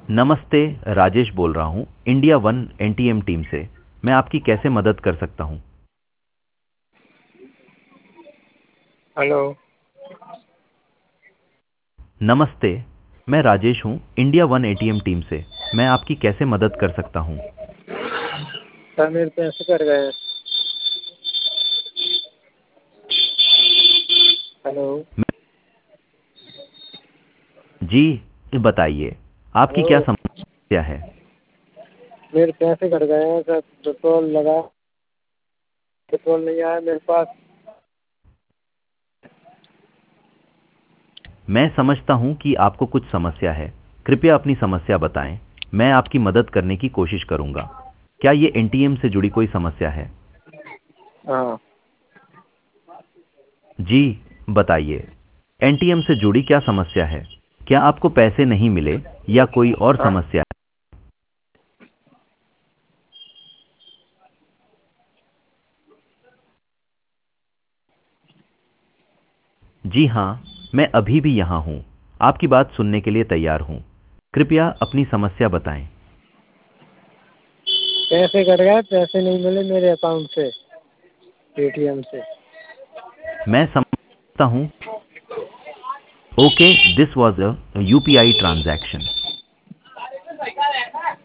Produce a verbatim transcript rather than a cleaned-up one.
नमस्ते, राजेश बोल रहा हूँ इंडिया वन एनटीएम टीम से। मैं आपकी कैसे मदद कर सकता हूँ? हेलो। नमस्ते, मैं राजेश हूँ इंडिया वन एटीएम टीम से। मैं आपकी कैसे मदद कर सकता हूँ? सर मेरे पैसे कट गए हैं। हेलो। जी, बताइए, आपकी क्या हेलो। समस्या है? मेरे पैसे कट गए हैं सर, पेट्रोल लगा, पेट्रोल नहीं आया मेरे पास। मैं समझता हूँ कि आपको कुछ समस्या है। कृपया अपनी समस्या बताएं। मैं आपकी मदद करने की कोशिश करूँगा। क्या ये एनटीएम से जुड़ी कोई समस्या है? हाँ। जी, बताइए। एनटीएम से जुड़ी क्या समस्या है? क्या आपको पैसे नहीं मिले या कोई और हाँ। समस्या है? जी हाँ, मैं अभी भी यहाँ हूँ। आपकी बात सुनने के लिए तैयार हूँ। कृपया अपनी समस्या बताएं। पैसे कट गए, पैसे नहीं मिले मेरे अकाउंट से, पेटीएम से। मैं समझता हूँ। Okay, this was a UPI transaction.